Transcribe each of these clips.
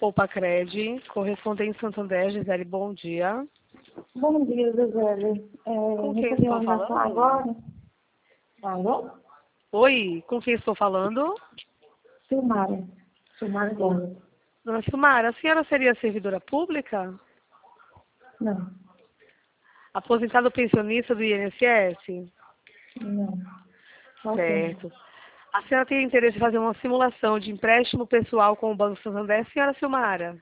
Poupa-Cred, correspondente Santander, Gisele, bom dia. Bom dia, Gisele. Com quem Recebi estou uma ligação falando? agora. Alô? Oi, com quem estou falando? Silmara. Silmara Gomes. Dona Silmara, a senhora seria servidora pública? Não, Aposentado pensionista do INSS? não. Ok. Certo. A senhora tem interesse em fazer uma simulação de empréstimo pessoal com o Banco Santander, senhora Silmara?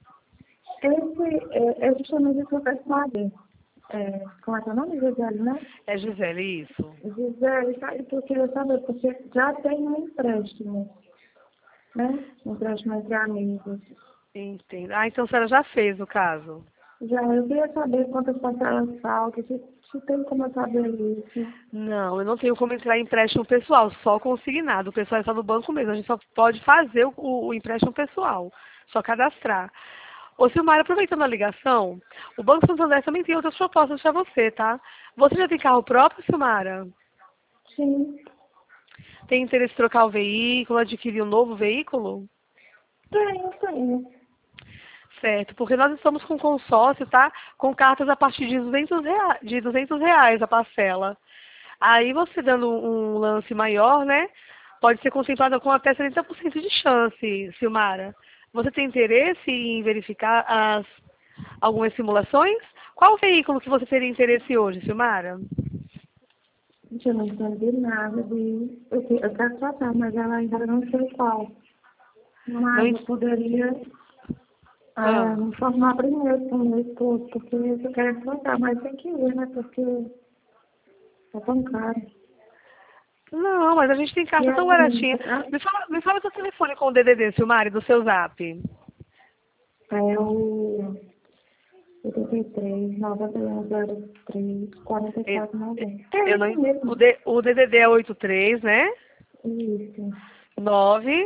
É justamente isso que eu quero saber. Como é que é o nome, Gisele, né? É Gisele, isso. Gisele, eu queria saber, porque já tem um empréstimo, né? Um empréstimo entre amigos. Entendo. Ah, então a senhora já fez o caso. Já, eu queria saber quantas parcelas faltam, se tem como eu saber isso. Não, eu não tenho como entrar em empréstimo pessoal, só consignado. O pessoal está no banco mesmo. A gente só pode fazer o empréstimo pessoal, só cadastrar. Ô, Silmara, aproveitando a ligação, o Banco Santander também tem outras propostas para você, tá? Você já tem carro próprio, Silmara? Sim, Tem interesse em trocar o veículo, adquirir um novo veículo? tenho. Certo, porque nós estamos com consórcio, tá? Com cartas a partir de R$ 200 a parcela. Aí você dando um lance maior, né? Pode ser contemplada com até 70% de chance, Silmara. Você tem interesse em verificar algumas simulações? Qual veículo que você teria interesse hoje, Silmara? Gente, eu não entendi nada de... Eu quero tratar, mas ela ainda não sei qual. Não, Mas eu poderia ah. me informar primeiro com o meu esposo, porque eu quero tratar, mas tem que ver, né? Porque é tão caro. Não, mas a gente tem E carta tão assim, baratinha. Me fala seu telefone com o DDD, Silmara, do seu zap. é o 83, 9103, 4490. É Eu não, isso mesmo. o DDD é 83, né? Isso. 9.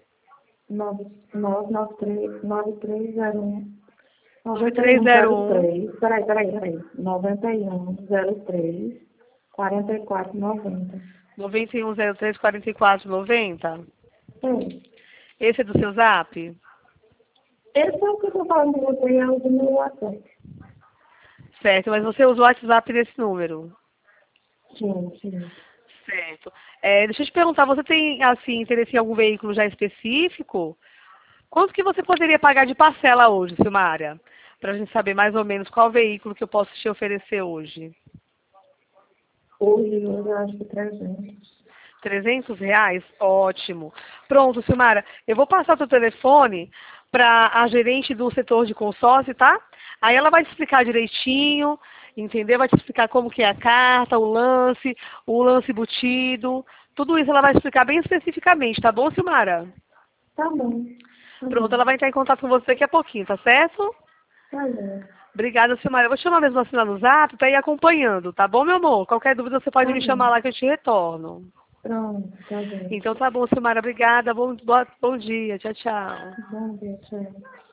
993, 9301. 9301. 9103. Peraí. 9103, 4490. 9103-4490. É. Esse é do seu zap? Esse é o que eu tô falando com você, é o do meu WhatsApp. Certo, mas você usa o WhatsApp desse número? Sim. Certo. Deixa eu te perguntar, você tem, assim, interesse em algum veículo já específico? Quanto que você poderia pagar de parcela hoje, Silmara? Para a gente saber mais ou menos qual veículo que eu posso te oferecer hoje. Hoje eu acho que 300. R$ 300? Ótimo. Pronto, Silmara, eu vou passar o seu telefone para a gerente do setor de consórcio, tá? Aí ela vai te explicar direitinho, entendeu? Vai te explicar como que é a carta, o lance embutido, tudo isso ela vai explicar bem especificamente, tá bom, Silmara? Tá bom. Pronto, ela vai entrar em contato com você daqui a pouquinho, tá certo? Tá bom. Obrigada, Silmara. Eu vou te chamar mesmo assim lá no zap para ir acompanhando, tá bom, meu amor? Qualquer dúvida você pode Tá me bom. chamar lá que eu te retorno. Pronto, tá bom. Então tá bom, Silmara. Obrigada. Bom dia. Tchau, tchau. Bom dia, tchau.